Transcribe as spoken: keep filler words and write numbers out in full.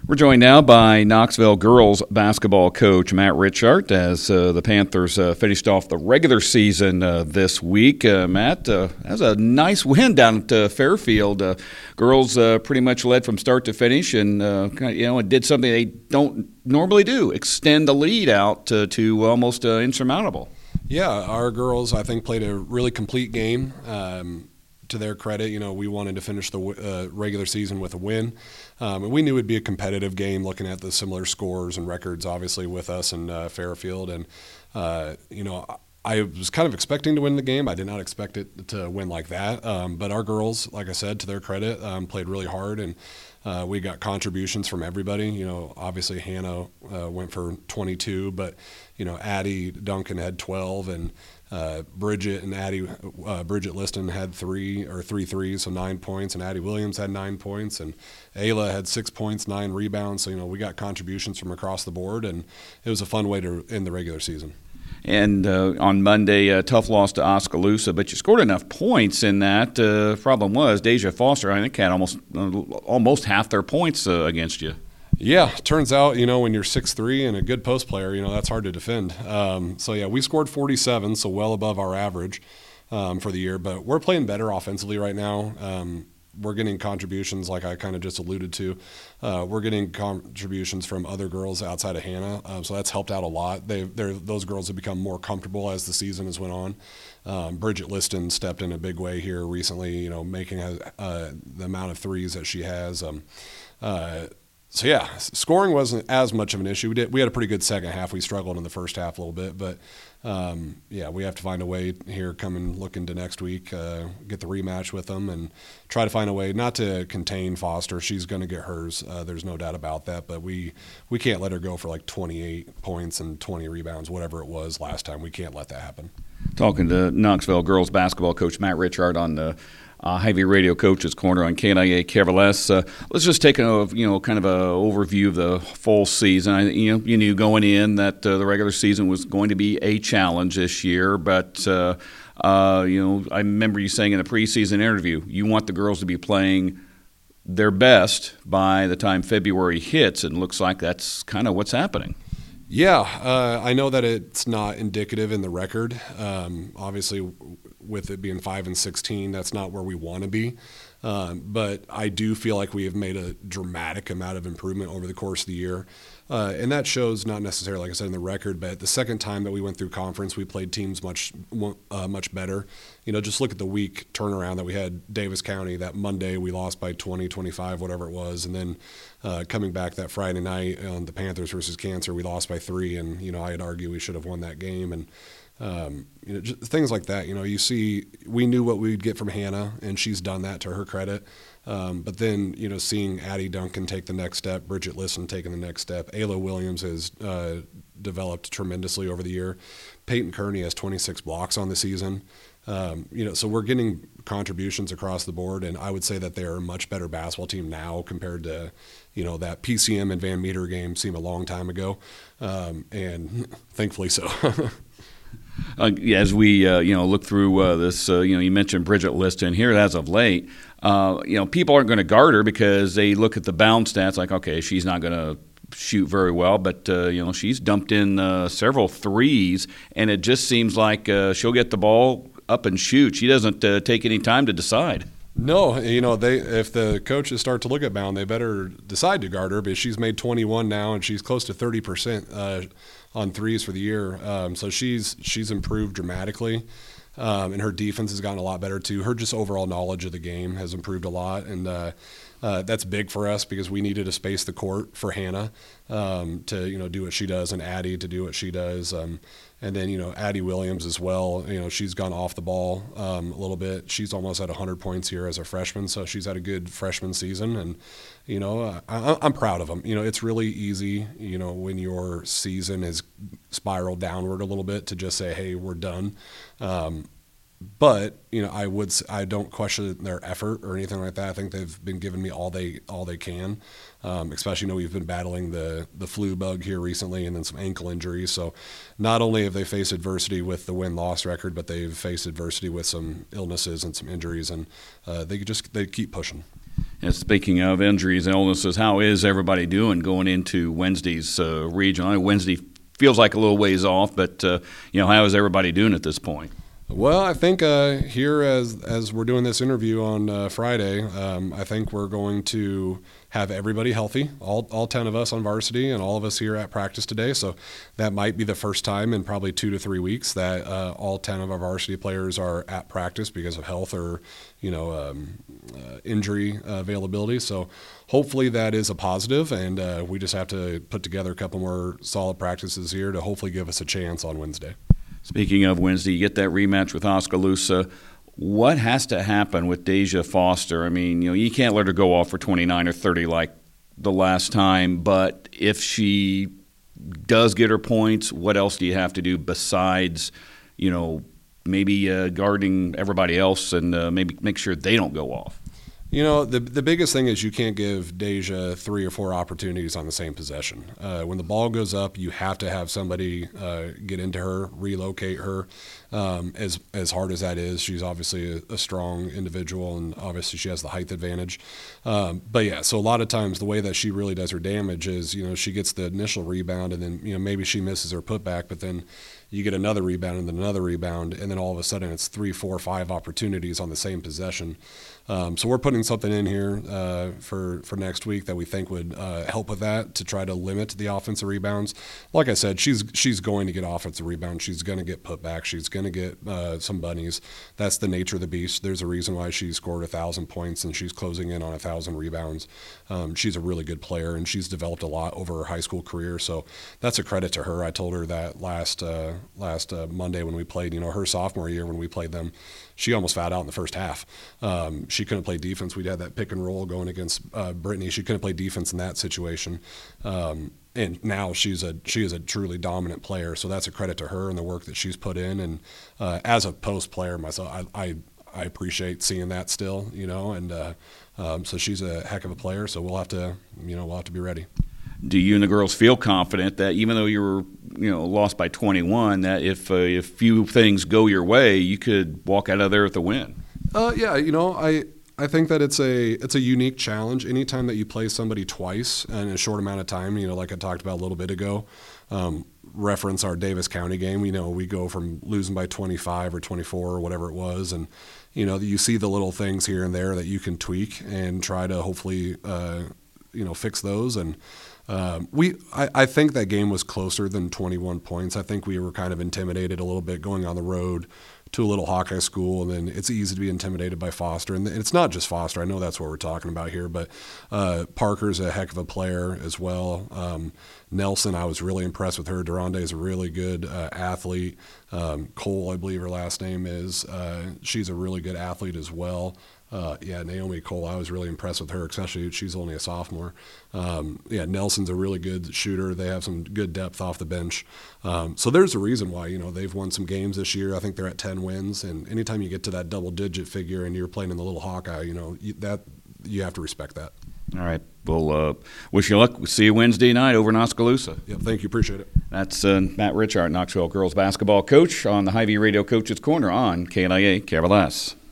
We're joined now by Knoxville girls basketball coach Matt Ritchhart as uh, the Panthers uh, finished off the regular season uh, this week. Uh, Matt, uh, that was a nice win down at uh, Fairfield. Uh, girls uh, pretty much led from start to finish, and uh, you know, it did something they don't normally do: extend the lead out to, to almost uh, insurmountable. Yeah, our girls I think played a really complete game. Um, To their credit, you know, we wanted to finish the uh, regular season with a win. Um, and we knew it would be a competitive game looking at the similar scores and records, obviously, with us and uh, Fairfield. And, uh, you know, I was kind of expecting to win the game. I did not expect it to win like that. Um, but our girls, like I said, to their credit, um, played really hard. And uh, we got contributions from everybody. You know, obviously Hannah uh, went for twenty-two, but, you know, Addie Duncan had twelve, and Uh, Bridget and Addie, uh, Bridget Liston had three or three threes, so nine points, and Addie Williams had nine points, and Ayla had six points, nine rebounds. So, you know, we got contributions from across the board, and it was a fun way to end the regular season. And uh, on Monday, a tough loss to Oskaloosa, but you scored enough points in that. Uh, problem was, Deja Foster, I think, had almost uh, almost half their points uh, against you. Yeah, turns out, you know, when you're six three and a good post player, you know, that's hard to defend. Um, so, yeah, we scored forty-seven, so well above our average um, for the year. But we're playing better offensively right now. Um, we're getting contributions, like I kind of just alluded to. Uh, we're getting contributions from other girls outside of Hannah, um, so that's helped out a lot. They, those girls have become more comfortable as the season has went on. Um, Bridget Liston stepped in a big way here recently, you know, making a, uh, the amount of threes that she has. Um, uh, So, yeah, scoring wasn't as much of an issue. We did. We had a pretty good second half. We struggled in the first half a little bit. But, um, yeah, we have to find a way here coming looking to next week, uh, get the rematch with them and try to find a way not to contain Foster. She's going to get hers. Uh, there's no doubt about that. But we, we can't let her go for like twenty-eight points and twenty rebounds, whatever it was last time. We can't let that happen. Talking to Knoxville girls basketball coach Matt Ritchhart on the Uh, Hy-Vee Radio Coaches Corner on K N I A K L S. Uh, let's just take a you know kind of a overview of the full season. I, you know you knew going in that uh, the regular season was going to be a challenge this year, but uh, uh, you know I remember you saying in a preseason interview you want the girls to be playing their best by the time February hits, and it looks like that's kind of what's happening. Yeah, uh, I know that it's not indicative in the record. Um, obviously, with it being five and sixteen, that's not where we want to be. Um, but I do feel like we have made a dramatic amount of improvement over the course of the year. Uh, and that shows not necessarily, like I said, in the record, but the second time that we went through conference, we played teams much uh, much better. You know, just look at the week turnaround that we had Davis County. That Monday we lost by twenty, twenty-five, whatever it was. And then uh, coming back that Friday night on the Panthers versus Cancer, we lost by three. And, you know, I'd argue we should have won that game. And, um, you know, just things like that. You know, you see, we knew what we'd get from Hannah, and she's done that to her credit. Um, but then, you know, seeing Addie Duncan take the next step, Bridget Liston taking the next step, Ayla Williams has uh, developed tremendously over the year. Peyton Kearney has twenty-six blocks on the season. Um, you know, so we're getting contributions across the board, and I would say that they're a much better basketball team now compared to, you know, that P C M and Van Meter game seemed a long time ago, um, and thankfully so. Uh, as we uh, you know look through uh, this, uh, you know, you mentioned Bridget Liston here as of late. Uh, you know, people aren't going to guard her because they look at the bound stats like, okay, she's not going to shoot very well, but uh, you know, she's dumped in uh, several threes, and it just seems like uh, she'll get the ball up and shoot. She doesn't uh, take any time to decide. No, you know, they if the coaches start to look at bound, they better decide to guard her, because she's made twenty-one now, and she's close to thirty percent uh, on threes for the year. Um, so she's she's improved dramatically, um, and her defense has gotten a lot better too. Her just overall knowledge of the game has improved a lot, and uh, uh, that's big for us because we needed to space the court for Hannah um, to you know do what she does, and Addie to do what she does. Um, And then, you know, Addie Williams as well, you know, she's gone off the ball um, a little bit. She's almost at one hundred points here as a freshman, so she's had a good freshman season. And, you know, uh, I, I'm proud of them. You know, it's really easy, you know, when your season has spiraled downward a little bit to just say, hey, we're done. Um, but you know, I would I don't question their effort or anything like that. I think they've been giving me all they all they can. Um, especially, you know, we've been battling the the flu bug here recently, and then some ankle injuries. So, not only have they faced adversity with the win-loss record, but they've faced adversity with some illnesses and some injuries, and uh, they just they keep pushing. And speaking of injuries and illnesses, how is everybody doing going into Wednesday's uh, region? I know Wednesday feels like a little ways off, but uh, you know, how is everybody doing at this point? Well, I think uh, here as as we're doing this interview on uh, Friday, um, I think we're going to have everybody healthy, all all ten of us on varsity and all of us here at practice today. So that might be the first time in probably two to three weeks that uh, all ten of our varsity players are at practice because of health or you know um, uh, injury uh, availability. So hopefully that is a positive, and uh, we just have to put together a couple more solid practices here to hopefully give us a chance on Wednesday. Speaking of Wednesday, you get that rematch with Oskaloosa. What has to happen with Deja Foster? I mean, you know, you can't let her go off for twenty-nine or thirty like the last time, but if she does get her points, what else do you have to do besides, you know, maybe uh, guarding everybody else and uh, maybe make sure they don't go off? You know, the the biggest thing is you can't give Deja three or four opportunities on the same possession. Uh, when the ball goes up, you have to have somebody uh, get into her, relocate her. Um, as as hard as that is, she's obviously a, a strong individual, and obviously she has the height advantage. Um, but yeah, so a lot of times the way that she really does her damage is, you know, she gets the initial rebound, and then you know maybe she misses her putback, but then you get another rebound and then another rebound, and then all of a sudden it's three, four, five opportunities on the same possession. Um, so we're putting something in here uh, for for next week that we think would uh, help with that to try to limit the offensive rebounds. Like I said, she's she's going to get offensive rebounds. She's going to get putback. She's going to get uh, some bunnies. That's the nature of the beast. There's a reason why she scored a thousand points and she's closing in on a thousand rebounds. Um, she's a really good player, and she's developed a lot over her high school career. So that's a credit to her. I told her that last uh, last uh, Monday when we played. You know, her sophomore year when we played them, she almost fouled out in the first half. Um, she couldn't play defense. We'd had that pick and roll going against uh, Brittany. She couldn't play defense in that situation. Um, and now she's a she is a truly dominant player. So that's a credit to her and the work that she's put in. And uh, as a post player myself, I, I I appreciate seeing that still, you know. And uh, um, so she's a heck of a player. So we'll have to you know we'll have to be ready. Do you and the girls feel confident that even though you were, you know, lost by twenty-one, that if uh, if few things go your way, you could walk out of there with a win? Uh, yeah, you know, I I think that it's a it's a unique challenge. Anytime that you play somebody twice in a short amount of time, you know, like I talked about a little bit ago, um, reference our Davis County game. You know, we go from losing by twenty-five or twenty-four or whatever it was, and you know, you see the little things here and there that you can tweak and try to hopefully uh, you know fix those. And Um, we, I, I think that game was closer than twenty-one points. I think we were kind of intimidated a little bit going on the road to a little Hawkeye school, and then it's easy to be intimidated by Foster. And it's not just Foster. I know that's what we're talking about here, but uh, Parker's a heck of a player as well. Um, Nelson, I was really impressed with her. Durande is a really good uh, athlete. Um, Cole, I believe her last name is. Uh, she's a really good athlete as well. Uh, yeah, Naomi Cole, I was really impressed with her, especially she's only a sophomore. Um, yeah, Nelson's a really good shooter. They have some good depth off the bench. Um, so there's a reason why, you know, they've won some games this year. I think they're at ten wins. And anytime you get to that double-digit figure and you're playing in the little Hawkeye, you know, you, that you have to respect that. All right. Well, uh, wish you luck. We'll see you Wednesday night over in Oskaloosa. Yeah, thank you. Appreciate it. That's uh, Matt Richard, Knoxville girls basketball coach on the Hy-Vee Radio Coaches Corner on K N I A Cavalier.